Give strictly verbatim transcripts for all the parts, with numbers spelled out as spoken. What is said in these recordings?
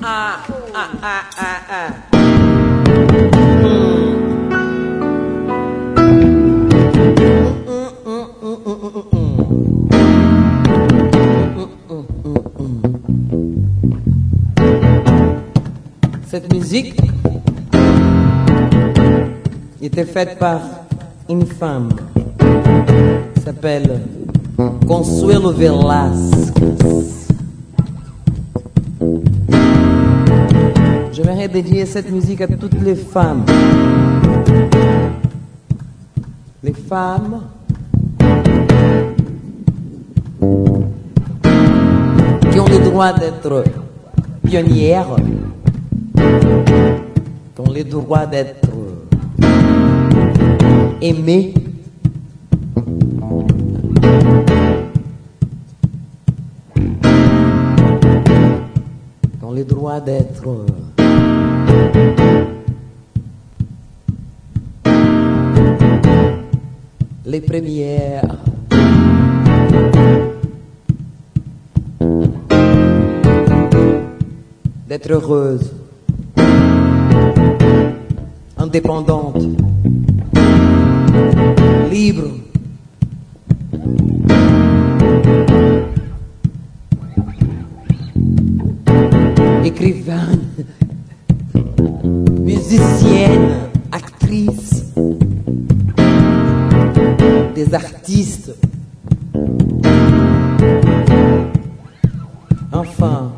ah, ah, ah, ah, ah. Cette musique était faite par une femme qui s'appelle Consuelo Velasquez. J'aimerais dédier cette musique à toutes les femmes. Les femmes qui ont le droit d'être pionnières, qui ont le droit d'être aimées, qui ont le droit d'être les premières. D'être heureuse, indépendante, libre, écrivaine, musicienne, actrice, des artistes, enfin,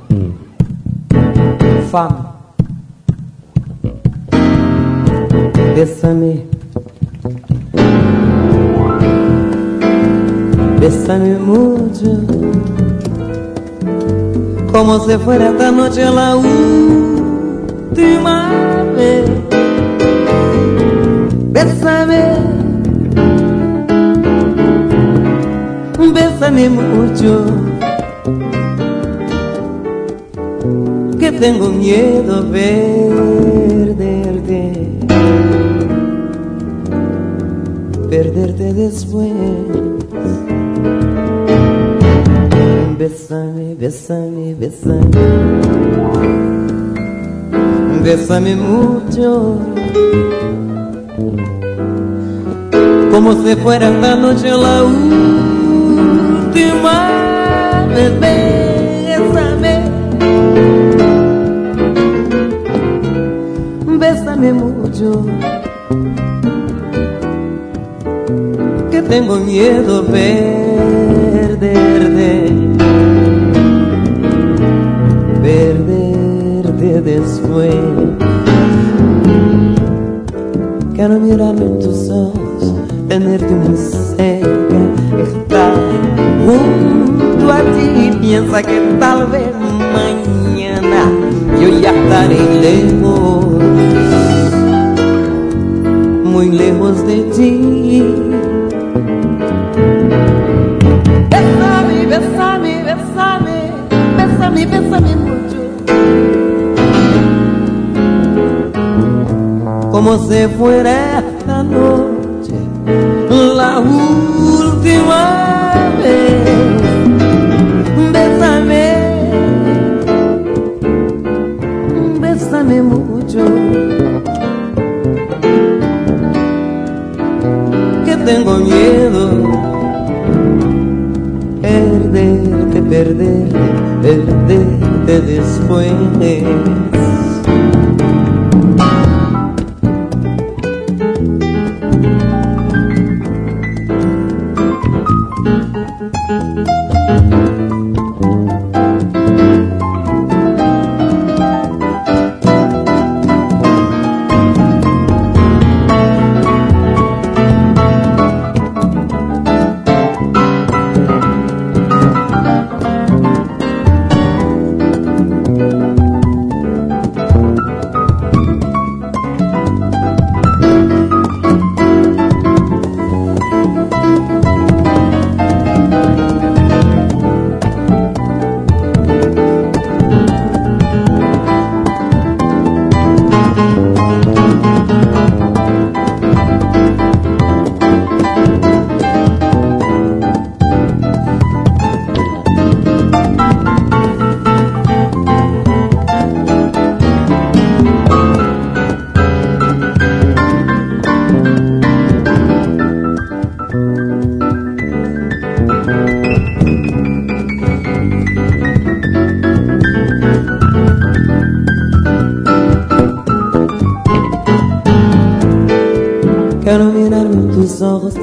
femme. Bésame, bésame mucho, como si fuera esta noche la última vez. Bésame, bésame mucho, que tengo miedo perderte, perderte después. Bésame, bésame, bésame, bésame mucho, como si fuera esta noche la última vez. Bésame, bésame mucho, que tengo miedo perderte, perderte después. Quiero mirarme en tus ojos, tenerte muy cerca, estar junto a ti. Piensa que tal vez mañana yo ya estaré lejos, muy lejos de ti. Bésame, bésame, bésame, bésame, bésame mucho, como si fuera esta noche la última vez. Bésame, bésame mucho, que tengo miedo perderte, perderte, perderte después.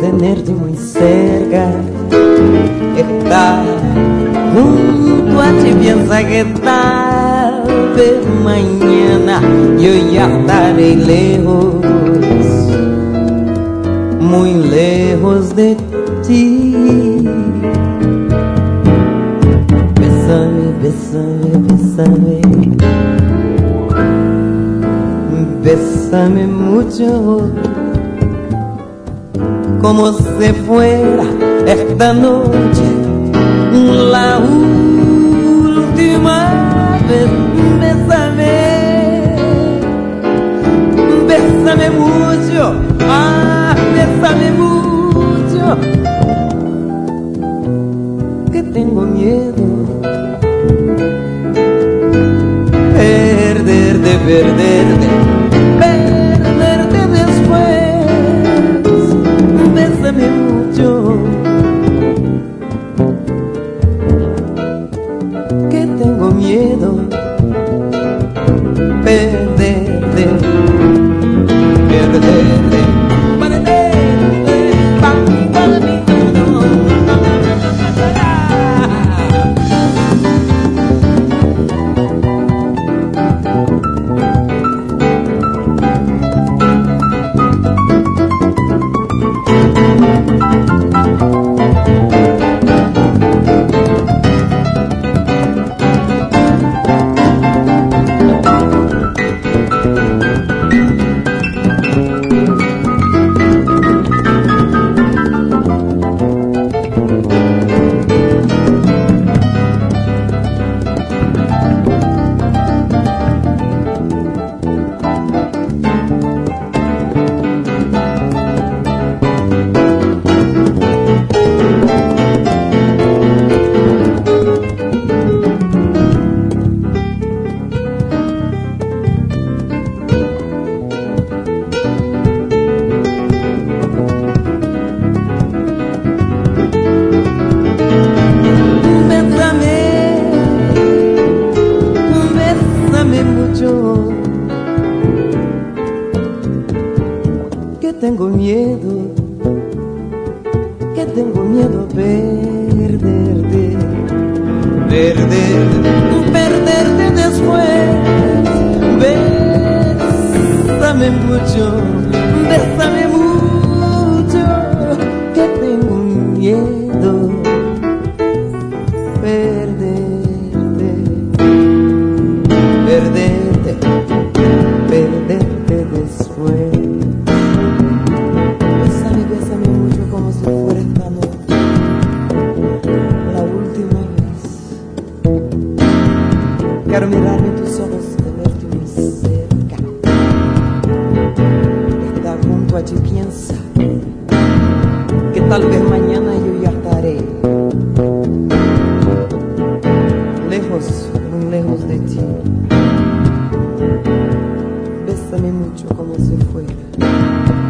tenerte muy cerca, estar junto a ti. Piensa que tal vez mañana yo ya estaré lejos, muy lejos de ti. Bésame, bésame, bésame, bésame mucho, como si fuera esta noche la última vez. Bésame, bésame mucho, ah, bésame mucho, que tengo miedo perderte, perderte, perderte después. Bésame mucho, que tengo miedo perderte, perderte. Que tengo miedo, que tengo miedo a perderte, perderte, perderte después. Bésame mucho, bésame mucho, que tengo miedo perderte, perderte, perderte después. Quiero mirarme en tus ojos, tenerte muy cerca, estar junto a ti. Piensa que tal vez mañana yo ya estaré lejos, muy lejos de ti. Bésame mucho como si fuera